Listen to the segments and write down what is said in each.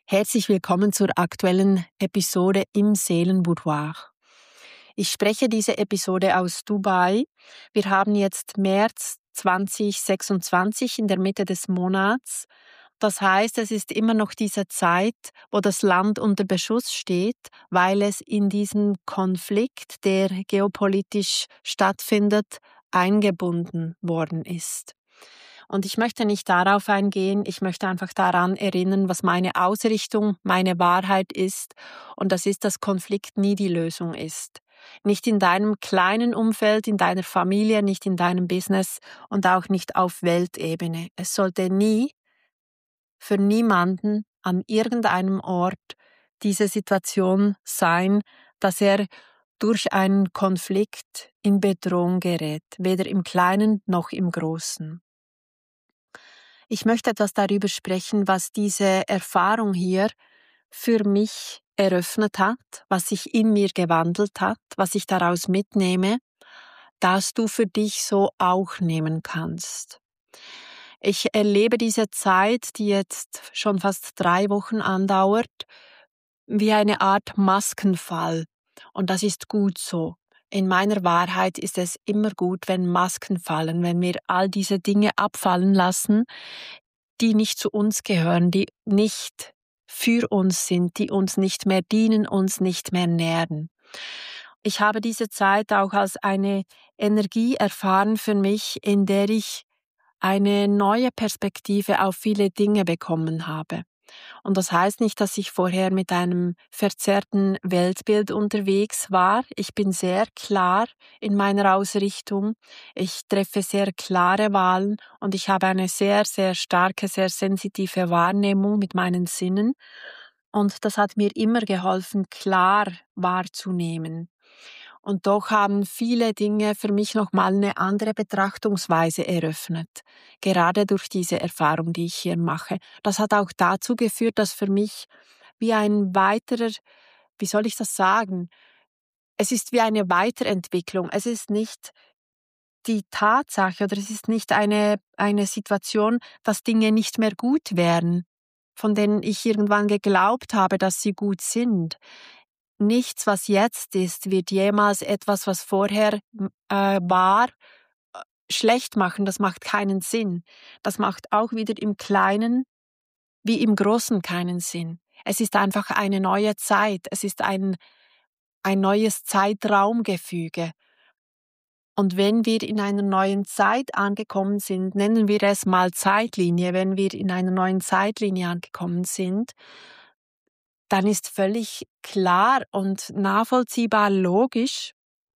Herzlich willkommen zur aktuellen Episode im Seelenboudoir. Ich spreche diese Episode aus Dubai. Wir haben jetzt März 2026 in der Mitte des Monats. Das heißt, es ist immer noch diese Zeit, wo das Land unter Beschuss steht, weil es in diesen Konflikt, der geopolitisch stattfindet, eingebunden worden ist. Und ich möchte nicht darauf eingehen, ich möchte einfach daran erinnern, was meine Ausrichtung, meine Wahrheit ist. Und das ist, dass Konflikt nie die Lösung ist. Nicht in deinem kleinen Umfeld, in deiner Familie, nicht in deinem Business und auch nicht auf Weltebene. Es sollte nie für niemanden an irgendeinem Ort diese Situation sein, dass er durch einen Konflikt in Bedrohung gerät, weder im Kleinen noch im Großen. Ich möchte etwas darüber sprechen, was diese Erfahrung hier für mich eröffnet hat, was sich in mir gewandelt hat, was ich daraus mitnehme, dass du für dich so auch nehmen kannst. Ich erlebe diese Zeit, die jetzt schon fast 3 Wochen andauert, wie eine Art Maskenfall. Und das ist gut so. In meiner Wahrheit ist es immer gut, wenn Masken fallen, wenn wir all diese Dinge abfallen lassen, die nicht zu uns gehören, die nicht für uns sind, die uns nicht mehr dienen, uns nicht mehr nähren. Ich habe diese Zeit auch als eine Energie erfahren für mich, in der ich eine neue Perspektive auf viele Dinge bekommen habe. Und das heißt nicht, dass ich vorher mit einem verzerrten Weltbild unterwegs war. Ich bin sehr klar in meiner Ausrichtung. Ich treffe sehr klare Wahlen und ich habe eine sehr, sehr starke, sehr sensitive Wahrnehmung mit meinen Sinnen. Und das hat mir immer geholfen, klar wahrzunehmen. Und doch haben viele Dinge für mich nochmal eine andere Betrachtungsweise eröffnet. Gerade durch diese Erfahrung, die ich hier mache. Das hat auch dazu geführt, dass für mich wie ein weiterer, wie soll ich das sagen? Es ist wie eine Weiterentwicklung. Es ist nicht die Tatsache oder es ist nicht eine Situation, dass Dinge nicht mehr gut wären, von denen ich irgendwann geglaubt habe, dass sie gut sind. Nichts, was jetzt ist, wird jemals etwas, was vorher war, schlecht machen. Das macht keinen Sinn. Das macht auch wieder im Kleinen wie im Großen keinen Sinn. Es ist einfach eine neue Zeit. Es ist ein neues Zeitraumgefüge. Und wenn wir in einer neuen Zeit angekommen sind, nennen wir es mal Zeitlinie, wenn wir in einer neuen Zeitlinie angekommen sind, dann ist völlig klar und nachvollziehbar logisch,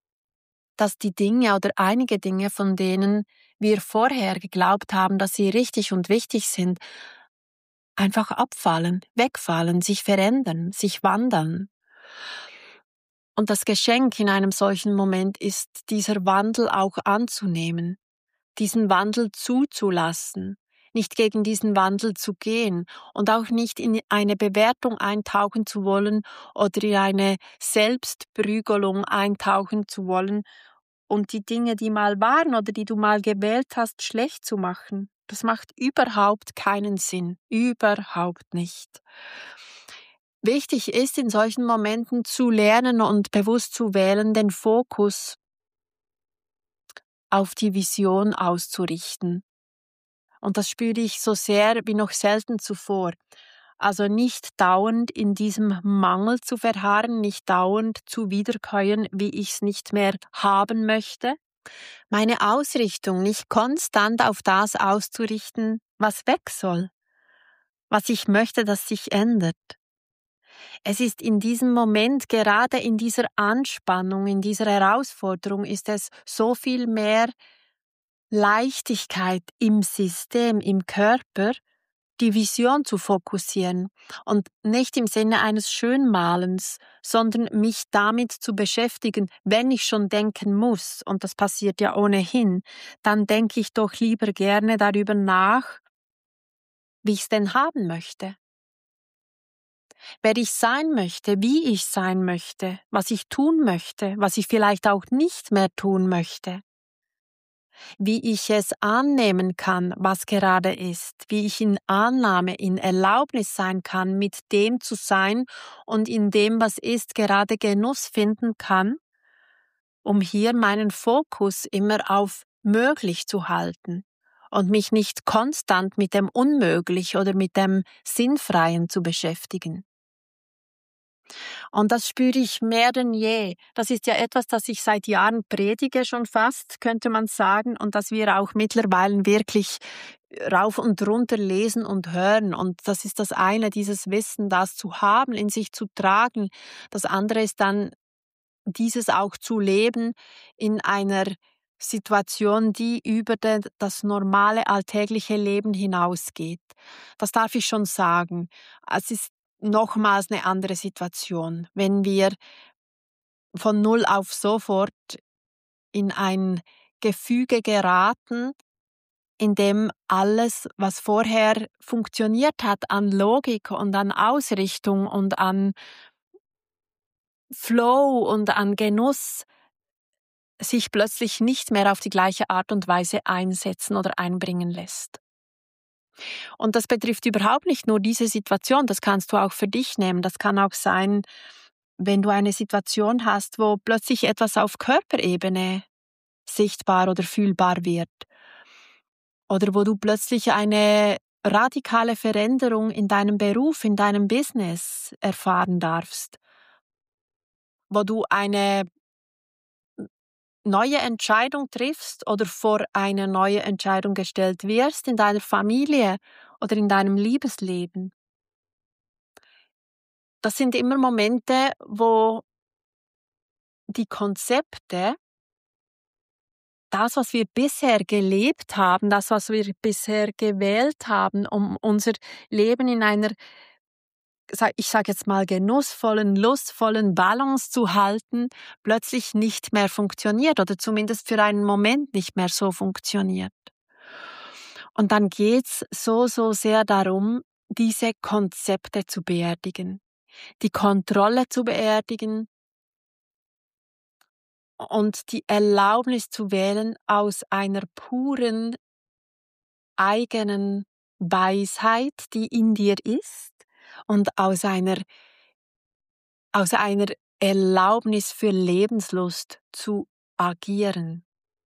dass die Dinge oder einige Dinge, von denen wir vorher geglaubt haben, dass sie richtig und wichtig sind, einfach abfallen, wegfallen, sich verändern, sich wandeln. Und das Geschenk in einem solchen Moment ist, dieser Wandel auch anzunehmen, diesen Wandel zuzulassen, nicht gegen diesen Wandel zu gehen und auch nicht in eine Bewertung eintauchen zu wollen oder in eine Selbstprügelung eintauchen zu wollen und die Dinge, die mal waren oder die du mal gewählt hast, schlecht zu machen. Das macht überhaupt keinen Sinn, überhaupt nicht. Wichtig ist in solchen Momenten zu lernen und bewusst zu wählen, den Fokus auf die Vision auszurichten. Und das spüre ich so sehr wie noch selten zuvor. Also nicht dauernd in diesem Mangel zu verharren, nicht dauernd zu wiederkäuen, wie ich es nicht mehr haben möchte. Meine Ausrichtung nicht konstant auf das auszurichten, was weg soll, was ich möchte, dass sich ändert. Es ist in diesem Moment, gerade in dieser Anspannung, in dieser Herausforderung, ist es so viel mehr Leichtigkeit im System, im Körper, die Vision zu fokussieren und nicht im Sinne eines Schönmalens, sondern mich damit zu beschäftigen, wenn ich schon denken muss, und das passiert ja ohnehin, dann denke ich doch lieber gerne darüber nach, wie ich es denn haben möchte. Wer ich sein möchte, wie ich sein möchte, was ich tun möchte, was ich vielleicht auch nicht mehr tun möchte. wie ich es annehmen kann, was gerade ist, wie ich in Annahme, in Erlaubnis sein kann, mit dem zu sein und in dem, was ist, gerade Genuss finden kann, um hier meinen Fokus immer auf möglich zu halten und mich nicht konstant mit dem Unmöglich oder mit dem Sinnfreien zu beschäftigen. Und das spüre ich mehr denn je. Das ist ja etwas, das ich seit Jahren predige, schon fast, könnte man sagen, und das wir auch mittlerweile wirklich rauf und runter lesen und hören. Und das ist das eine, dieses Wissen, das zu haben, in sich zu tragen. Das andere ist dann, dieses auch zu leben in einer Situation, die über das normale alltägliche Leben hinausgeht. Das darf ich schon sagen. Es ist nochmals eine andere Situation, wenn wir von null auf sofort in ein Gefüge geraten, in dem alles, was vorher funktioniert hat an Logik und an Ausrichtung und an Flow und an Genuss, sich plötzlich nicht mehr auf die gleiche Art und Weise einsetzen oder einbringen lässt. Und das betrifft überhaupt nicht nur diese Situation, das kannst du auch für dich nehmen. Das kann auch sein, wenn du eine Situation hast, wo plötzlich etwas auf Körperebene sichtbar oder fühlbar wird. Oder wo du plötzlich eine radikale Veränderung in deinem Beruf, in deinem Business erfahren darfst. Wo du eine neue Entscheidung triffst oder vor eine neue Entscheidung gestellt wirst in deiner Familie oder in deinem Liebesleben. Das sind immer Momente, wo die Konzepte, das, was wir bisher gelebt haben, das, was wir bisher gewählt haben, um unser Leben in einer, ich sage jetzt mal, genussvollen, lustvollen Balance zu halten, plötzlich nicht mehr funktioniert oder zumindest für einen Moment nicht mehr so funktioniert. Und dann geht's so sehr darum, diese Konzepte zu beerdigen, die Kontrolle zu beerdigen und die Erlaubnis zu wählen aus einer puren eigenen Weisheit, die in dir ist, und aus einer Erlaubnis für Lebenslust zu agieren.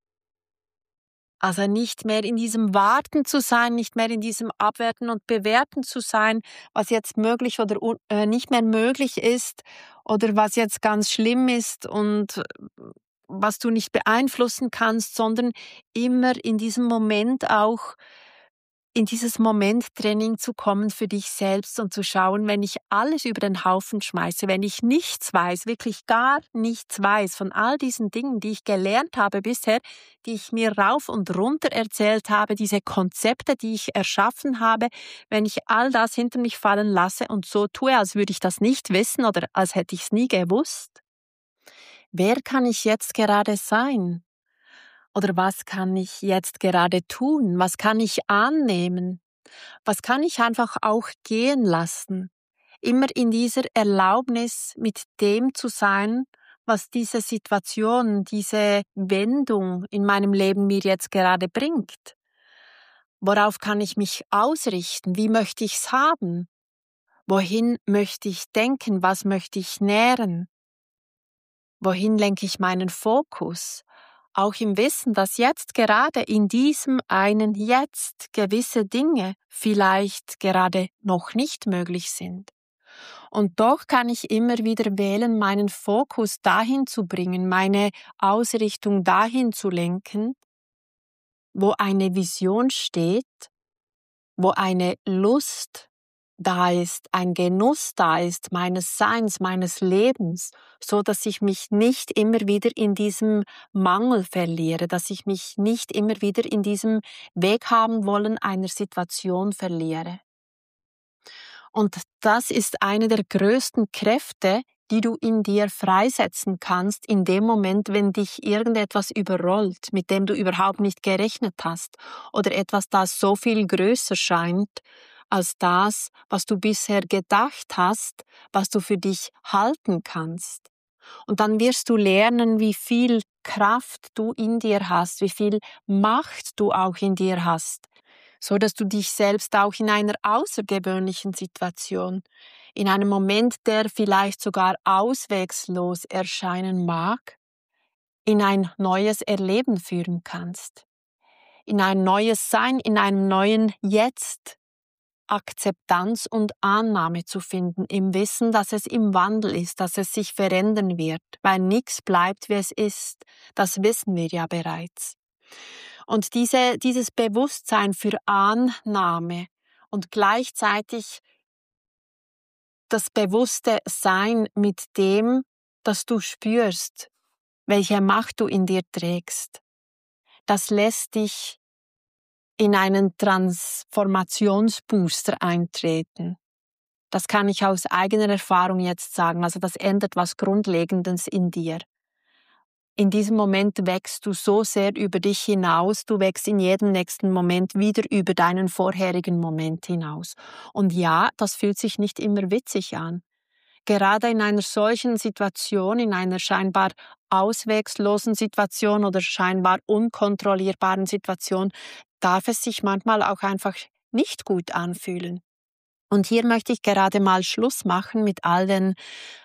Also nicht mehr in diesem Warten zu sein, nicht mehr in diesem Abwerten und Bewerten zu sein, was jetzt möglich oder nicht mehr möglich ist oder was jetzt ganz schlimm ist und was du nicht beeinflussen kannst, sondern immer in diesem Moment auch in dieses Momenttraining zu kommen für dich selbst und zu schauen, wenn ich alles über den Haufen schmeiße, wenn ich nichts weiß, wirklich gar nichts weiß von all diesen Dingen, die ich gelernt habe bisher, die ich mir rauf und runter erzählt habe, diese Konzepte, die ich erschaffen habe, wenn ich all das hinter mich fallen lasse und so tue, als würde ich das nicht wissen oder als hätte ich es nie gewusst. Wer kann ich jetzt gerade sein? Oder was kann ich jetzt gerade tun? Was kann ich annehmen? Was kann ich einfach auch gehen lassen? Immer in dieser Erlaubnis, mit dem zu sein, was diese Situation, diese Wendung in meinem Leben mir jetzt gerade bringt. Worauf kann ich mich ausrichten? Wie möchte ich's haben? Wohin möchte ich denken? Was möchte ich nähren? Wohin lenke ich meinen Fokus? Auch im Wissen, dass jetzt gerade in diesem einen Jetzt gewisse Dinge vielleicht gerade noch nicht möglich sind. Und doch kann ich immer wieder wählen, meinen Fokus dahin zu bringen, meine Ausrichtung dahin zu lenken, wo eine Vision steht, wo eine Lust da ist, ein Genuss da ist, meines Seins, meines Lebens, so dass ich mich nicht immer wieder in diesem Mangel verliere, dass ich mich nicht immer wieder in diesem Weg haben wollen einer Situation verliere. Und das ist eine der größten Kräfte, die du in dir freisetzen kannst, in dem Moment, wenn dich irgendetwas überrollt, mit dem du überhaupt nicht gerechnet hast, oder etwas, das so viel größer scheint als das, was du bisher gedacht hast, was du für dich halten kannst. Und dann wirst du lernen, wie viel Kraft du in dir hast, wie viel Macht du auch in dir hast, so dass du dich selbst auch in einer außergewöhnlichen Situation, in einem Moment, der vielleicht sogar auswegslos erscheinen mag, in ein neues Erleben führen kannst, in ein neues Sein, in einem neuen Jetzt, Akzeptanz und Annahme zu finden, im Wissen, dass es im Wandel ist, dass es sich verändern wird, weil nichts bleibt, wie es ist. Das wissen wir ja bereits. Und dieses Bewusstsein für Annahme und gleichzeitig das bewusste Sein mit dem, dass du spürst, welche Macht du in dir trägst, das lässt dich in einen Transformationsbooster eintreten. Das kann ich aus eigener Erfahrung jetzt sagen. Also das ändert was Grundlegendes in dir. In diesem Moment wächst du so sehr über dich hinaus, du wächst in jedem nächsten Moment wieder über deinen vorherigen Moment hinaus. Und ja, das fühlt sich nicht immer witzig an. Gerade in einer solchen Situation, in einer scheinbar auswegslosen Situation oder scheinbar unkontrollierbaren Situation, darf es sich manchmal auch einfach nicht gut anfühlen. Und hier möchte ich gerade mal Schluss machen mit all den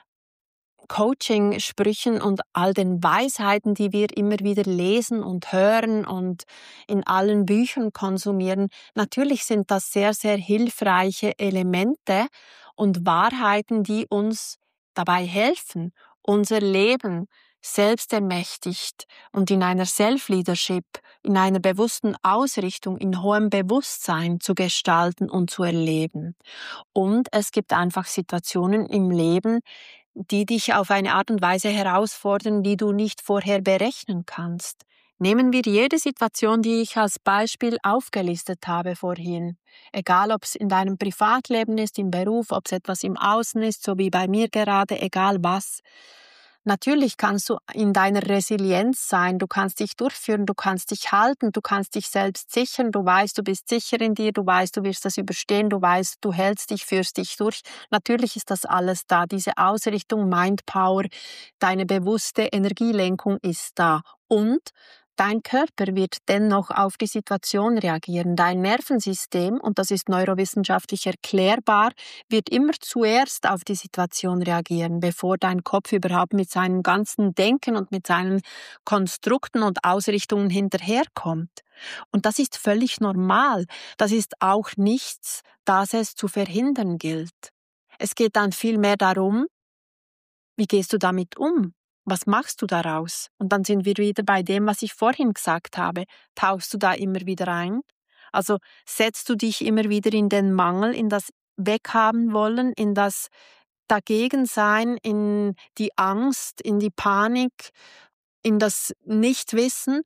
Coaching-Sprüchen und all den Weisheiten, die wir immer wieder lesen und hören und in allen Büchern konsumieren. Natürlich sind das sehr, sehr hilfreiche Elemente und Wahrheiten, die uns dabei helfen, unser Leben selbstermächtigt und in einer Self-Leadership, in einer bewussten Ausrichtung, in hohem Bewusstsein zu gestalten und zu erleben. Und es gibt einfach Situationen im Leben, die dich auf eine Art und Weise herausfordern, die du nicht vorher berechnen kannst. Nehmen wir jede Situation, die ich als Beispiel aufgelistet habe vorhin. Egal, ob es in deinem Privatleben ist, im Beruf, ob es etwas im Außen ist, so wie bei mir gerade, egal was. Natürlich kannst du in deiner Resilienz sein, du kannst dich durchführen, du kannst dich halten, du kannst dich selbst sichern, du weißt, du bist sicher in dir, du weißt, du wirst das überstehen, du weißt, du hältst dich, führst dich durch. Natürlich ist das alles da, diese Ausrichtung, Mindpower, deine bewusste Energielenkung ist da. Und dein Körper wird dennoch auf die Situation reagieren. Dein Nervensystem, und das ist neurowissenschaftlich erklärbar, wird immer zuerst auf die Situation reagieren, bevor dein Kopf überhaupt mit seinem ganzen Denken und mit seinen Konstrukten und Ausrichtungen hinterherkommt. Und das ist völlig normal. Das ist auch nichts, das es zu verhindern gilt. Es geht dann vielmehr darum, wie gehst du damit um? Was machst du daraus? Und dann sind wir wieder bei dem, was ich vorhin gesagt habe. Tauchst du da immer wieder ein? Also setzt du dich immer wieder in den Mangel, in das Weghaben wollen, in das Dagegensein, in die Angst, in die Panik, in das Nichtwissen?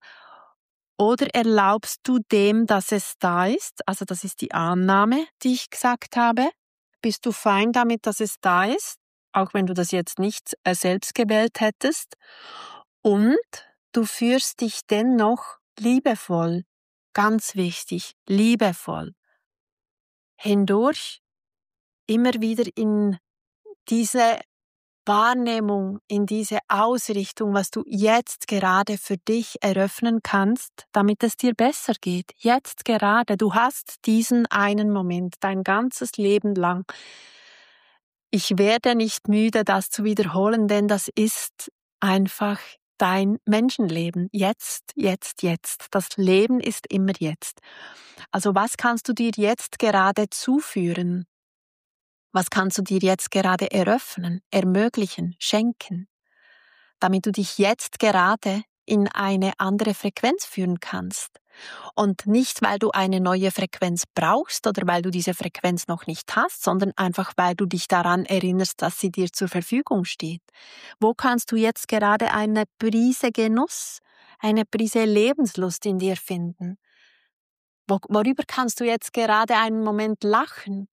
Oder erlaubst du dem, dass es da ist? Also das ist die Annahme, die ich gesagt habe. Bist du fein damit, dass es da ist? Auch wenn du das jetzt nicht selbst gewählt hättest. Und du führst dich dennoch liebevoll, ganz wichtig, liebevoll hindurch, immer wieder in diese Wahrnehmung, in diese Ausrichtung, was du jetzt gerade für dich eröffnen kannst, damit es dir besser geht. Jetzt gerade. Du hast diesen einen Moment, dein ganzes Leben lang. Ich werde nicht müde, das zu wiederholen, denn das ist einfach dein Menschenleben. Jetzt, jetzt, jetzt. Das Leben ist immer jetzt. Also was kannst du dir jetzt gerade zuführen? Was kannst du dir jetzt gerade eröffnen, ermöglichen, schenken, damit du dich jetzt gerade in eine andere Frequenz führen kannst? Und nicht, weil du eine neue Frequenz brauchst oder weil du diese Frequenz noch nicht hast, sondern einfach, weil du dich daran erinnerst, dass sie dir zur Verfügung steht. Wo kannst du jetzt gerade eine Prise Genuss, eine Prise Lebenslust in dir finden? Worüber kannst du jetzt gerade einen Moment lachen?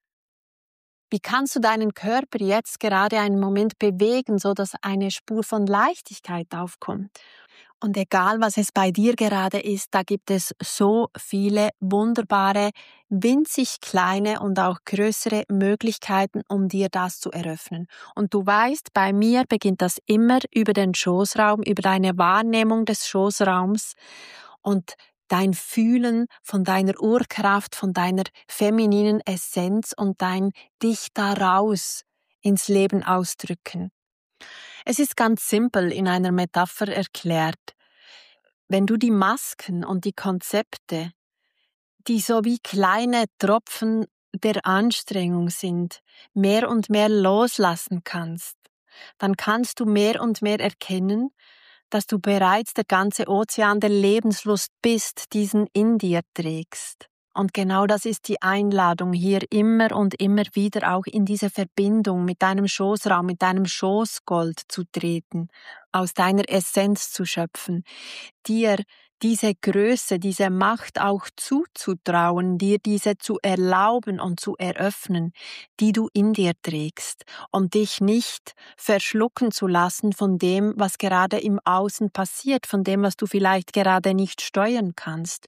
Wie kannst du deinen Körper jetzt gerade einen Moment bewegen, so dass eine Spur von Leichtigkeit aufkommt? Und egal, was es bei dir gerade ist, da gibt es so viele wunderbare, winzig kleine und auch größere Möglichkeiten, um dir das zu eröffnen. Und du weißt, bei mir beginnt das immer über den Schoßraum, über deine Wahrnehmung des Schoßraums und dein Fühlen von deiner Urkraft, von deiner femininen Essenz und dein dich daraus ins Leben ausdrücken. Es ist ganz simpel in einer Metapher erklärt. Wenn du die Masken und die Konzepte, die so wie kleine Tropfen der Anstrengung sind, mehr und mehr loslassen kannst, dann kannst du mehr und mehr erkennen, dass du bereits der ganze Ozean der Lebenslust bist, diesen in dir trägst. Und genau das ist die Einladung, hier immer und immer wieder auch in diese Verbindung mit deinem Schoßraum, mit deinem Schoßgold zu treten, aus deiner Essenz zu schöpfen, dir diese Größe, diese Macht auch zuzutrauen, dir diese zu erlauben und zu eröffnen, die du in dir trägst, und dich nicht verschlucken zu lassen von dem, was gerade im Außen passiert, von dem, was du vielleicht gerade nicht steuern kannst.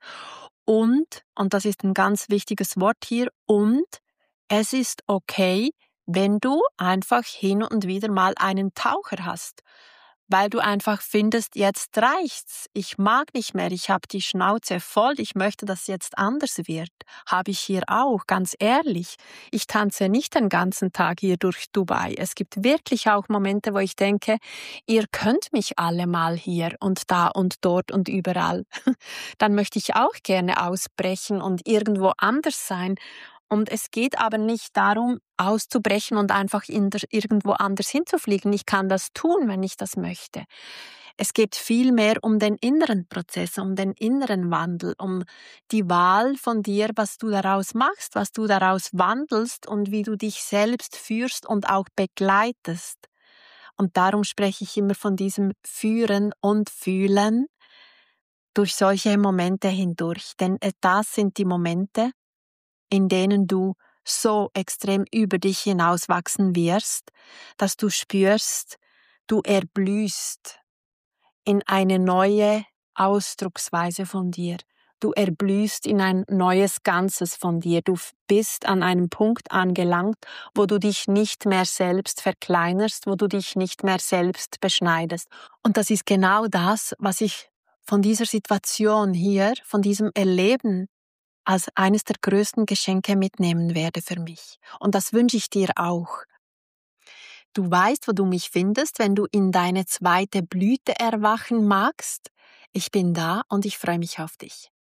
Und das ist ein ganz wichtiges Wort hier, und es ist okay, wenn du einfach hin und wieder mal einen Taucher hast, weil du einfach findest, jetzt reicht's, ich mag nicht mehr, ich habe die Schnauze voll, ich möchte, dass es jetzt anders wird. Habe ich hier auch, ganz ehrlich. Ich tanze nicht den ganzen Tag hier durch Dubai. Es gibt wirklich auch Momente, wo ich denke, ihr könnt mich alle mal hier und da und dort und überall. Dann möchte ich auch gerne ausbrechen und irgendwo anders sein. Und es geht aber nicht darum, auszubrechen und einfach irgendwo anders hinzufliegen. Ich kann das tun, wenn ich das möchte. Es geht vielmehr um den inneren Prozess, um den inneren Wandel, um die Wahl von dir, was du daraus machst, was du daraus wandelst und wie du dich selbst führst und auch begleitest. Und darum spreche ich immer von diesem Führen und Fühlen durch solche Momente hindurch. Denn das sind die Momente, in denen du so extrem über dich hinauswachsen wirst, dass du spürst, du erblühst in eine neue Ausdrucksweise von dir. Du erblühst in ein neues Ganzes von dir. Du bist an einem Punkt angelangt, wo du dich nicht mehr selbst verkleinerst, wo du dich nicht mehr selbst beschneidest. Und das ist genau das, was ich von dieser Situation hier, von diesem Erleben als eines der größten Geschenke mitnehmen werde für mich. Und das wünsche ich dir auch. Du weißt, wo du mich findest, wenn du in deine zweite Blüte erwachen magst. Ich bin da und ich freue mich auf dich.